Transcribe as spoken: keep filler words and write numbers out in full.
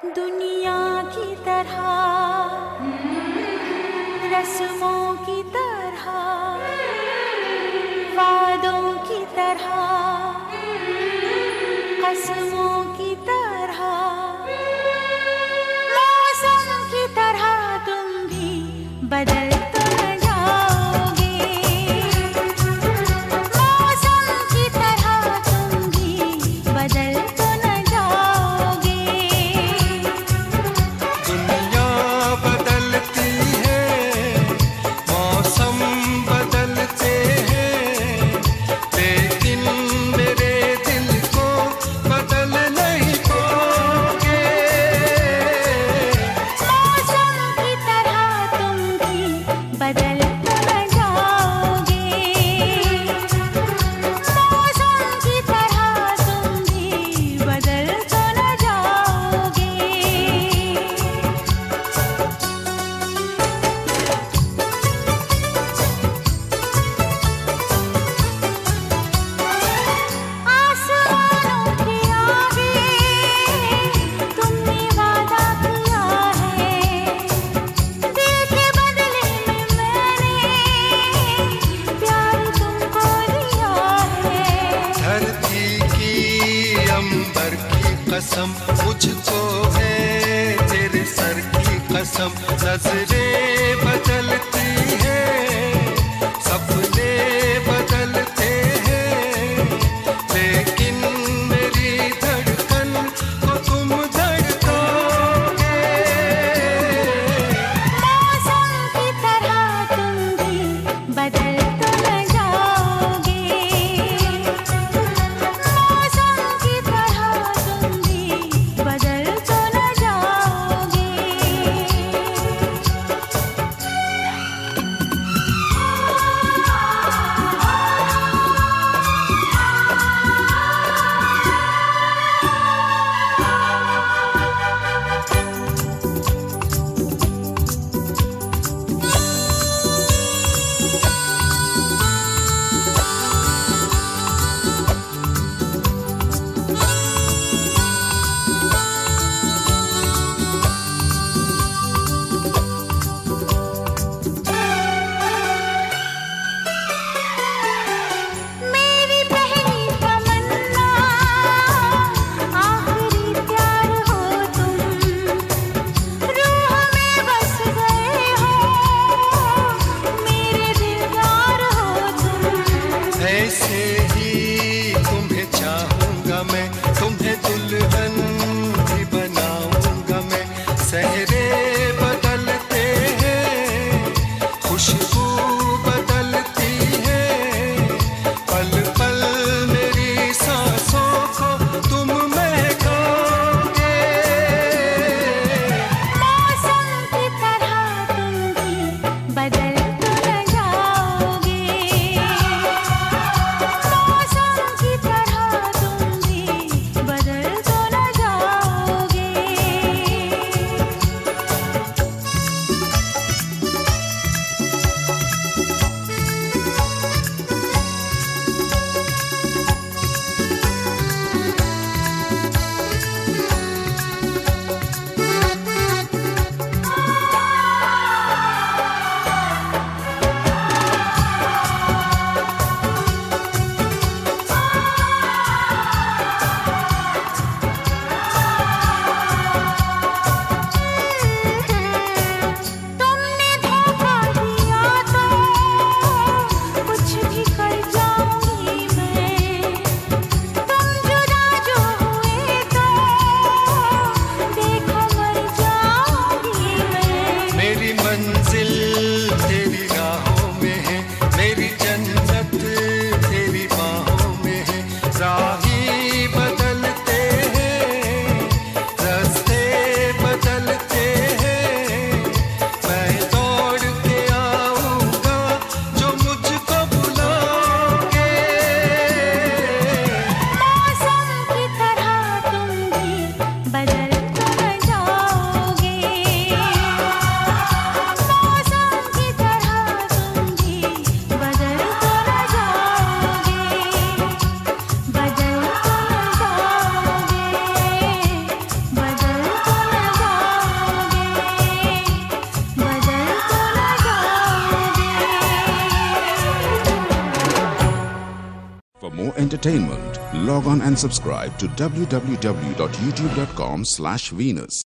दुनिया की तरह, रस्मों की तरह, वादों की तरह, कसमों की तरह, मौसम की तरह तुम भी बदल तो न जाओगे। मौसम की तरह तुम भी बदल तो न जाओगे। दुनिया बदलती है, मौसम बदलते हैं, लेकिन मेरे दिल को बदल नहीं पाओगे। मौसम की तरह तुम भी बदल तो न जाओगे। मौसम की तरह तुम भी बदल तो न जाओगे। आसमानों के आगे तुमने वादा किया है, दिल के बदले में मैंने प्यार तुमको दिया है। धरती की अंबर की कसम मुझको है, तेरे सर की कसम। नजरें बदलती हैं, सपने बदलते हैं, लेकिन मेरी धड़कन को तुम धड़काओगे। मौसम की तरह तुम भी बदल तो न जाओगे। मौसम की तरह तुम भी बदल तो न जाओगे। मेरी पहली तमन्ना, आखिरी प्यार हो तुम, रूह में बस गए हो, मेरे दिलदार हो तुम। ऐसे ही तुम्हें चाहूंगा मैं, तुम्हें दुल्हन भी बनाऊंगा मैं। सहरे बदलते हैं, खुशबू बदलती है, पल पल मेरी सांसों को तुम महकाओगे। मौसम की तरह तुम भी बदल तो न जाओगे। मौसम की तरह तुम भी बदल तो न जाओगे। For more entertainment, log on and subscribe to w w w dot youtube dot com slash Venus.